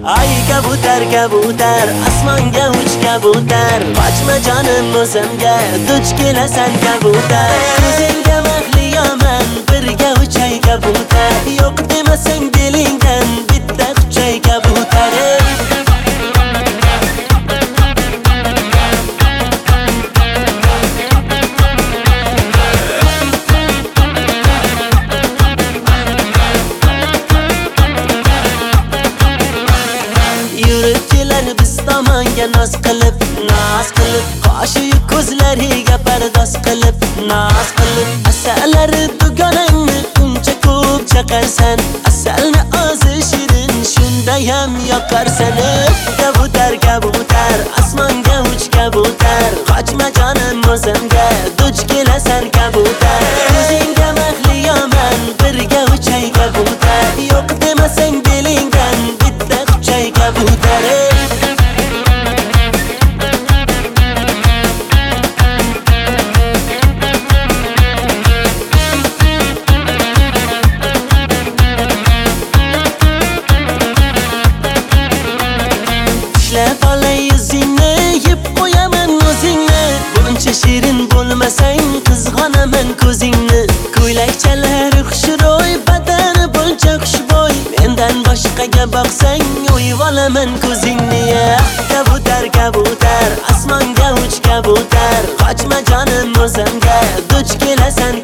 Ay kabutar kabutar osmonga uch kabutar qochma jonim o'zimga duch kelasan kabutar ko'zingga mahliyoman birga uchay kabutar yo'q demasang dilingdan bitta quchay kabutar Naz qilib qoshi ko'zlariga pardoz qilib naz qilib asalari dugonangni uncha ko'p chaqarsan asalni ozi shirin shundayam yoqarsan kabutar kabutar osmonga uch kabutar qochma jonim o'zimga duch kelasan kabutar ko'zingga mahliyoman birga uchay kabutar yo'q demasang dilingdan bitta quchay kabutar shirin bo'lmasang qizg'onaman ko'zingni ko'ylakchalar xushro'y badani buncha xushbo'y mendan boshqaga boqsang o'yib olaman ko'zingni kabutar kabutar osmonga uch kabutar qochma jonim o'zimga duch kelasan